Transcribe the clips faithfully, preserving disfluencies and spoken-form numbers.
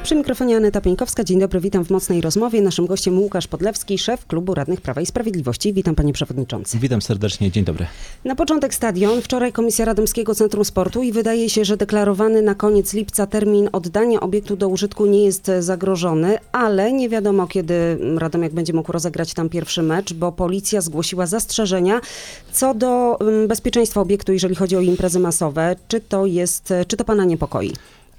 Przy mikrofonie Aneta Pieńkowska. Dzień dobry, witam w Mocnej Rozmowie. Naszym gościem Łukasz Podlewski, szef Klubu Radnych Prawa i Sprawiedliwości. Witam, panie przewodniczący. Witam serdecznie, dzień dobry. Na początek stadion. Wczoraj Komisja Radomskiego Centrum Sportu i wydaje się, że deklarowany na koniec lipca termin oddania obiektu do użytku nie jest zagrożony, ale nie wiadomo, kiedy Radomiak będzie mógł rozegrać tam pierwszy mecz, bo policja zgłosiła zastrzeżenia co do bezpieczeństwa obiektu, jeżeli chodzi o imprezy masowe. Czy to jest, czy to pana niepokoi?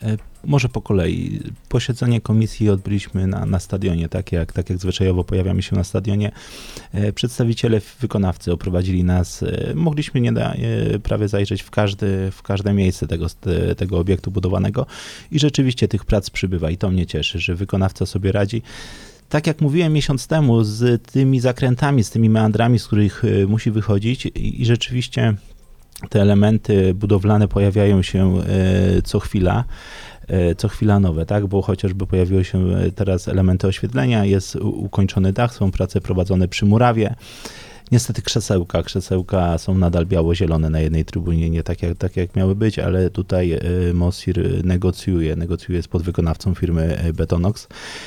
Może po kolei. Posiedzenie komisji odbyliśmy na, na stadionie, tak jak, tak jak zwyczajowo pojawiamy się na stadionie. Przedstawiciele wykonawcy oprowadzili nas. Mogliśmy nie da, prawie zajrzeć w, każdy, w każde miejsce tego, tego obiektu budowanego i rzeczywiście tych prac przybywa i to mnie cieszy, że wykonawca sobie radzi. Tak jak mówiłem miesiąc temu, z tymi zakrętami, z tymi meandrami, z których musi wychodzić i, i rzeczywiście te elementy budowlane pojawiają się co chwila, co chwila nowe, tak? Bo chociażby pojawiły się teraz elementy oświetlenia, jest ukończony dach, są prace prowadzone przy murawie. Niestety krzesełka, krzesełka są nadal biało-zielone na jednej trybunie, nie tak jak, tak jak miały być, ale tutaj Mosir negocjuje, negocjuje z podwykonawcą firmy Betonox.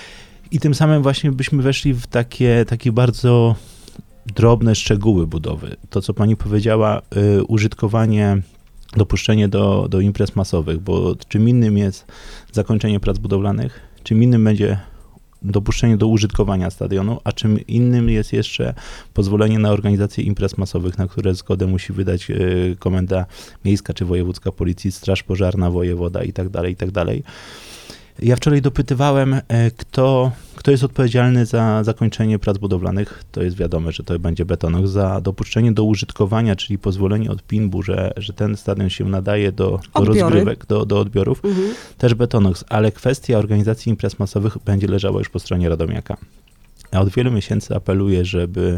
I tym samym właśnie byśmy weszli w takie, takie bardzo drobne szczegóły budowy. To, co pani powiedziała, y, użytkowanie, dopuszczenie do, do imprez masowych, bo czym innym jest zakończenie prac budowlanych, czym innym będzie dopuszczenie do użytkowania stadionu, a czym innym jest jeszcze pozwolenie na organizację imprez masowych, na które zgodę musi wydać y, komenda miejska czy wojewódzka policji, straż pożarna, wojewoda i tak dalej, i tak dalej. Ja wczoraj dopytywałem, kto, kto jest odpowiedzialny za zakończenie prac budowlanych. To jest wiadome, że to będzie Betonox. Za dopuszczenie do użytkowania, czyli pozwolenie od P I N B-u, że, że ten stadion się nadaje do, do rozgrywek, do, do odbiorów, mhm. też Betonox. Ale kwestia organizacji imprez masowych będzie leżała już po stronie Radomiaka. Ja od wielu miesięcy apeluję, żeby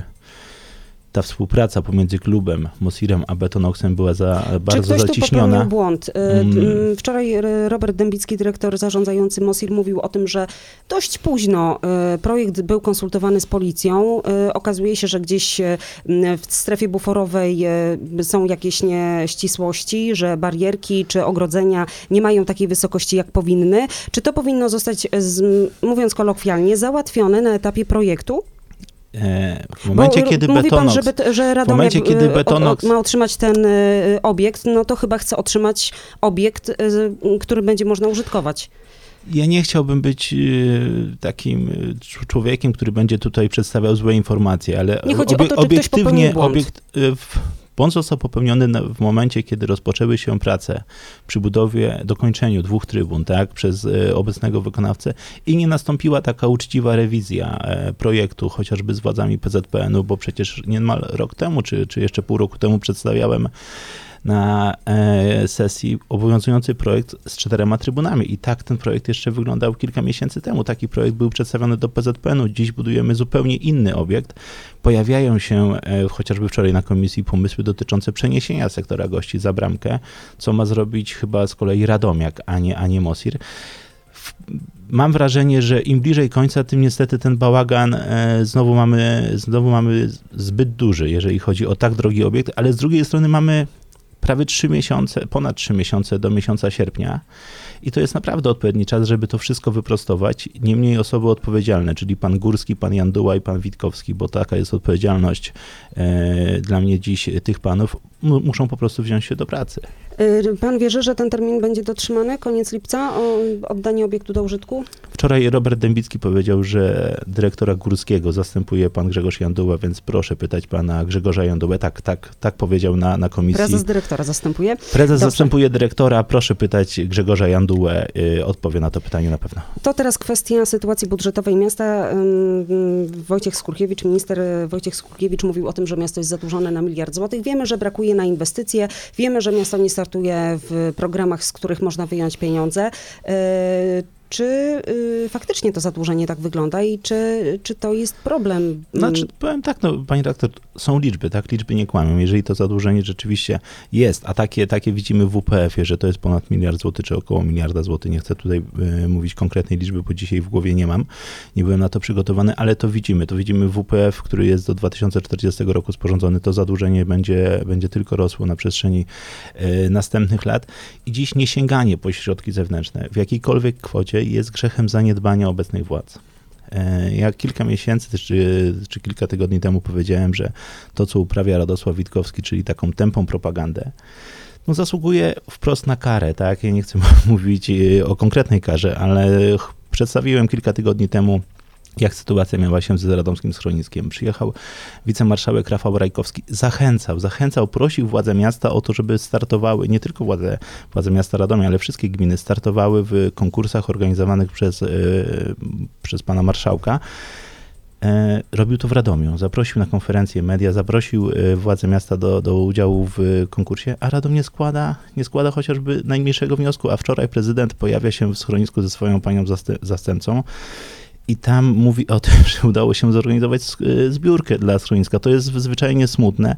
ta współpraca pomiędzy klubem, Mosirem a Betonoxem była za bardzo Czy ktoś zaciśniona. Tu popełnił błąd? Wczoraj Robert Dębicki, dyrektor zarządzający Mosir, mówił o tym, że dość późno projekt był konsultowany z policją. Okazuje się, że gdzieś w strefie buforowej są jakieś nieścisłości, że barierki czy ogrodzenia nie mają takiej wysokości, jak powinny. Czy to powinno zostać, mówiąc kolokwialnie, załatwione na etapie projektu? W momencie, Bo kiedy mówi Betonox, pan, że, że Radomiak momencie, kiedy Betonox, ma otrzymać ten obiekt, no to chyba chce otrzymać obiekt, który będzie można użytkować. Ja nie chciałbym być takim człowiekiem, który będzie tutaj przedstawiał złe informacje, ale nie chodzi obie, o to, czy obiektywnie, ktoś obiekt, w, błąd został popełniony w momencie, kiedy rozpoczęły się prace przy budowie, dokończeniu dwóch trybun, tak, przez obecnego wykonawcę i nie nastąpiła taka uczciwa rewizja projektu, chociażby z władzami P Z P N-u, bo przecież niemal rok temu, czy, czy jeszcze pół roku temu przedstawiałem na e, sesji obowiązujący projekt z czterema trybunami i tak ten projekt jeszcze wyglądał kilka miesięcy temu. Taki projekt był przedstawiony do P Z P N-u. Dziś budujemy zupełnie inny obiekt. Pojawiają się e, chociażby wczoraj na komisji pomysły dotyczące przeniesienia sektora gości za bramkę, co ma zrobić chyba z kolei Radomiak, a nie, a nie Mosir. Mam wrażenie, że im bliżej końca, tym niestety ten bałagan e, znowu mamy, znowu mamy zbyt duży, jeżeli chodzi o tak drogi obiekt, ale z drugiej strony mamy prawie trzy miesiące, ponad trzy miesiące do miesiąca sierpnia i to jest naprawdę odpowiedni czas, żeby to wszystko wyprostować. Niemniej osoby odpowiedzialne, czyli pan Górski, pan Janduła i pan Witkowski, bo taka jest odpowiedzialność e, dla mnie dziś tych panów, m- muszą po prostu wziąć się do pracy. Pan wierzy, że ten termin będzie dotrzymany, koniec lipca, o oddanie obiektu do użytku? Wczoraj Robert Dębicki powiedział, że dyrektora Górskiego zastępuje pan Grzegorz Janduła, więc proszę pytać pana Grzegorza Jandułę. Tak, tak, tak powiedział na, na komisji. Prezes dyrektora zastępuje? Prezes Dobrze. zastępuje dyrektora, proszę pytać Grzegorza Jandułę, yy, odpowie na to pytanie na pewno. To teraz kwestia sytuacji budżetowej miasta. Wojciech Skurkiewicz, minister Wojciech Skurkiewicz mówił o tym, że miasto jest zadłużone na miliard złotych. Wiemy, że brakuje na inwestycje, wiemy, że miasto nie startuje w programach, z których można wyjąć pieniądze. Czy y, faktycznie to zadłużenie tak wygląda i czy, czy to jest problem? Znaczy, powiem tak, no, pani redaktor, są liczby, tak? Liczby nie kłamią. Jeżeli to zadłużenie rzeczywiście jest, a takie, takie widzimy w W P F-ie, że to jest ponad miliard złotych, czy około miliarda złotych, nie chcę tutaj y, mówić konkretnej liczby, bo dzisiaj w głowie nie mam, nie byłem na to przygotowany, ale to widzimy. To widzimy w W P F, który jest do dwa tysiące czterdziestego roku sporządzony. To zadłużenie będzie, będzie tylko rosło na przestrzeni y, następnych lat i dziś niesięganie po środki zewnętrzne w jakiejkolwiek kwocie jest grzechem zaniedbania obecnych władz. Ja kilka miesięcy czy, czy kilka tygodni temu powiedziałem, że to, co uprawia Radosław Witkowski, czyli taką tępą propagandę, no zasługuje wprost na karę, tak? Ja nie chcę mówić o konkretnej karze, ale przedstawiłem kilka tygodni temu, jak sytuacja miała się z radomskim schroniskiem. Przyjechał wicemarszałek Rafał Rajkowski, zachęcał, zachęcał, prosił władze miasta o to, żeby startowały, nie tylko władze, władze miasta Radomia, ale wszystkie gminy startowały w konkursach organizowanych przez, yy, przez pana marszałka. Robił to w Radomiu, zaprosił na konferencję media, zaprosił władze miasta do, do udziału w konkursie, a Radom nie składa, nie składa chociażby najmniejszego wniosku, a wczoraj prezydent pojawia się w schronisku ze swoją panią zastępcą i tam mówi o tym, że udało się zorganizować zbiórkę dla schroniska. To jest zwyczajnie smutne.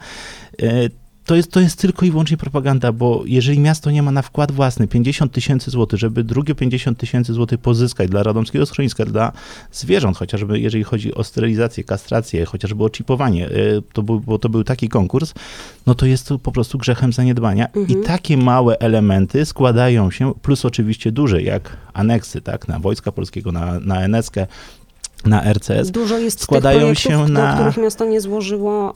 To jest, to jest tylko i wyłącznie propaganda, bo jeżeli miasto nie ma na wkład własny pięćdziesiąt tysięcy złotych, żeby drugie pięćdziesiąt tysięcy złotych pozyskać dla radomskiego schroniska, dla zwierząt, chociażby jeżeli chodzi o sterylizację, kastrację, chociażby o czipowanie, to był, bo to był taki konkurs, no to jest to po prostu grzechem zaniedbania. Mhm. I takie małe elementy składają się, plus oczywiście duże, jak aneksy, tak, na Wojska Polskiego, na, na en es kę, na er ce es. Dużo jest składają tych projektów, się na... do których miasto nie złożyło,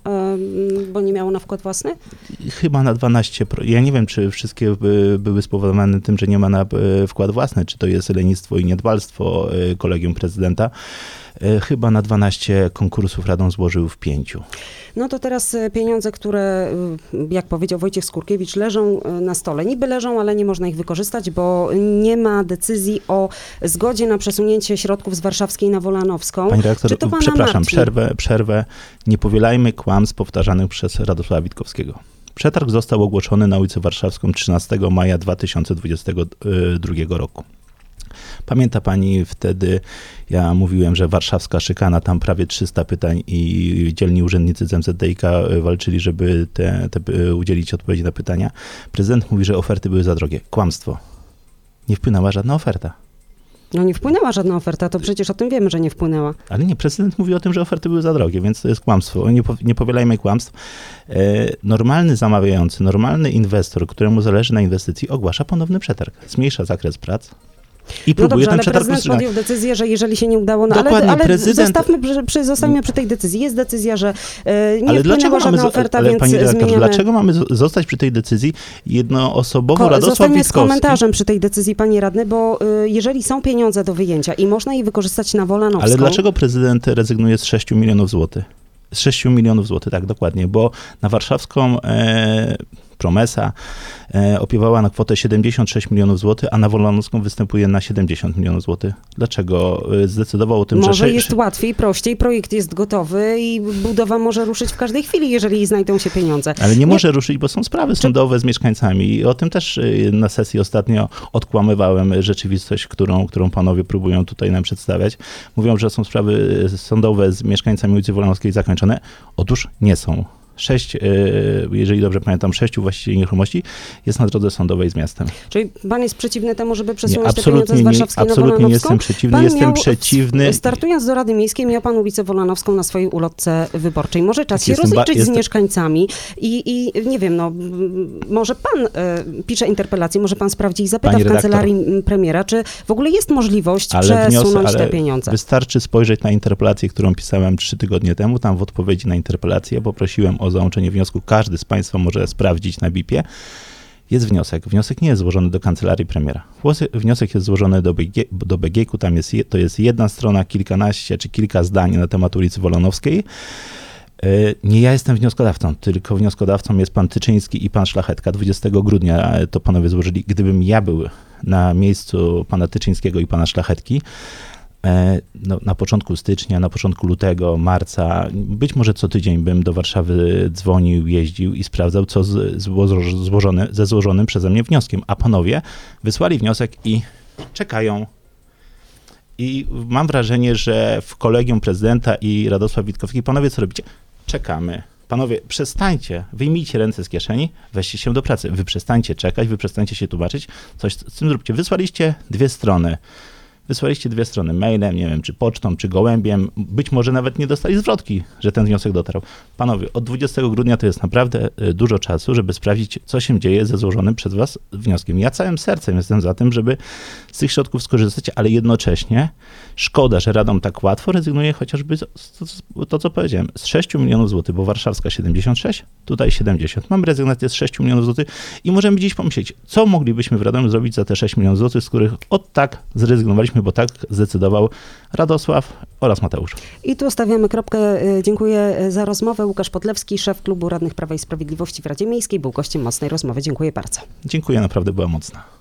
bo nie miało na wkład własny? Chyba na dwanaście. Ja nie wiem, czy wszystkie by, były spowodowane tym, że nie ma na wkład własny, czy to jest lenistwo i niedbalstwo kolegium prezydenta. Chyba na dwanaście konkursów Radom złożył w pięciu. No to teraz pieniądze, które, jak powiedział Wojciech Skurkiewicz, leżą na stole. Niby leżą, ale nie można ich wykorzystać, bo nie ma decyzji o zgodzie na przesunięcie środków z Warszawskiej na Wolanowską. Pani redaktor, przepraszam, martwi? przerwę, przerwę. Nie powielajmy kłamstw powtarzanych przez Radosława Witkowskiego. Przetarg został ogłoszony na ulicę Warszawską trzynastego maja dwa tysiące dwudziestego drugiego roku. Pamięta pani wtedy, ja mówiłem, że warszawska szykana, tam prawie trzysta pytań i dzielni urzędnicy z em zet de i ka walczyli, żeby te, te udzielić odpowiedzi na pytania. Prezydent mówi, że oferty były za drogie. Kłamstwo. Nie wpłynęła żadna oferta. No nie wpłynęła żadna oferta, to przecież o tym wiemy, że nie wpłynęła. Ale nie, prezydent mówi o tym, że oferty były za drogie, więc to jest kłamstwo. Nie, nie powielajmy kłamstw. E, normalny zamawiający, normalny inwestor, któremu zależy na inwestycji, ogłasza ponowny przetarg. Zmniejsza zakres prac. I no dobrze, ten ale przetarg prezydent podjął decyzję, że jeżeli się nie udało, no Dokładnie, ale, ale prezydent... zostawmy, przy, przy, zostańmy przy tej decyzji. Jest decyzja, że e, nie ale wpłynęła żadna oferta, ale więc pani redaktor, zmieniamy... Dlaczego mamy zostać przy tej decyzji jednoosobowo? Ko- Radosław Zostańmy Witkowski. z komentarzem przy tej decyzji, panie radny, bo y, jeżeli są pieniądze do wyjęcia i można je wykorzystać na Wolanowską... Ale dlaczego prezydent rezygnuje z sześciu milionów złotych? Z sześciu milionów złotych, tak, dokładnie, bo na warszawską e, Promesa e, opiewała na kwotę siedemdziesiąt sześć milionów złotych, a na Wolanowską występuje na siedemdziesiąt milionów złotych. Dlaczego zdecydował o tym, może że... Może jest łatwiej, prościej, projekt jest gotowy i budowa może ruszyć w każdej chwili, jeżeli znajdą się pieniądze. Ale nie, nie... może nie... ruszyć, bo są sprawy sądowe z mieszkańcami i o tym też na sesji ostatnio odkłamywałem rzeczywistość, którą, którą panowie próbują tutaj nam przedstawiać. Mówią, że są sprawy sądowe z mieszkańcami ulicy Wolanowskiej zakończone. Otóż nie są. Sześć, jeżeli dobrze pamiętam, sześciu właścicieli nieruchomości jest na drodze sądowej z miastem. Czyli pan jest przeciwny temu, żeby przesunąć nie, te pieniądze z Warszawskiej nie, na Wolanowską? Absolutnie nie jestem przeciwny, pan jestem miał, przeciwny. Startując do Rady Miejskiej, miał pan ulicę Wolanowską na swojej ulotce wyborczej. Może czas tak się jestem, rozliczyć jestem... z mieszkańcami i, i nie wiem, no może pan e, pisze interpelację, może pan sprawdzi i zapyta Pani w kancelarii redaktor. premiera, czy w ogóle jest możliwość ale przesunąć wniosek, ale te pieniądze. Wystarczy spojrzeć na interpelację, którą pisałem trzy tygodnie temu. Tam w odpowiedzi na interpelację poprosiłem o załączenie wniosku. Każdy z państwa może sprawdzić na bipie. Jest wniosek. Wniosek nie jest złożony do kancelarii premiera. Wniosek jest złożony do, B G, do B G ku. Tam jest, to jest jedna strona, kilkanaście czy kilka zdań na temat ulicy Wolanowskiej. Nie ja jestem wnioskodawcą, tylko wnioskodawcą jest pan Tyczyński i pan Szlachetka. dwudziestego grudnia to panowie złożyli. Gdybym ja był na miejscu pana Tyczyńskiego i pana Szlachetki, no, na początku stycznia, na początku lutego, marca, być może co tydzień bym do Warszawy dzwonił, jeździł i sprawdzał, co z, złożone, ze złożonym przeze mnie wnioskiem. A panowie wysłali wniosek i czekają. I mam wrażenie, że w kolegium prezydenta i Radosław Witkowski, panowie, co robicie? Czekamy. Panowie, przestańcie, wyjmijcie ręce z kieszeni, weźcie się do pracy. Wy przestańcie czekać, wy przestańcie się tłumaczyć, coś z tym zróbcie. Wysłaliście dwie strony. Wysłaliście dwie strony mailem, nie wiem, czy pocztą, czy gołębiem. Być może nawet nie dostali zwrotki, że ten wniosek dotarł. Panowie, od dwudziestego grudnia to jest naprawdę y, dużo czasu, żeby sprawdzić, co się dzieje ze złożonym przez was wnioskiem. Ja całym sercem jestem za tym, żeby z tych środków skorzystać, ale jednocześnie szkoda, że Radom tak łatwo rezygnuje chociażby z, z, to, co powiedziałem, z sześciu milionów złotych, bo warszawska siedemdziesiąt sześć, tutaj siedemdziesiąt. Mamy rezygnację z sześciu milionów złotych i możemy dziś pomyśleć, co moglibyśmy w Radomiu zrobić za te sześć milionów złotych, z których od tak zrezygnowaliśmy, bo tak zdecydował Radosław oraz Mateusz. I tu stawiamy kropkę. Dziękuję za rozmowę. Łukasz Podlewski, szef Klubu Radnych Prawa i Sprawiedliwości w Radzie Miejskiej, był gościem mocnej rozmowy. Dziękuję bardzo. Dziękuję, naprawdę była mocna.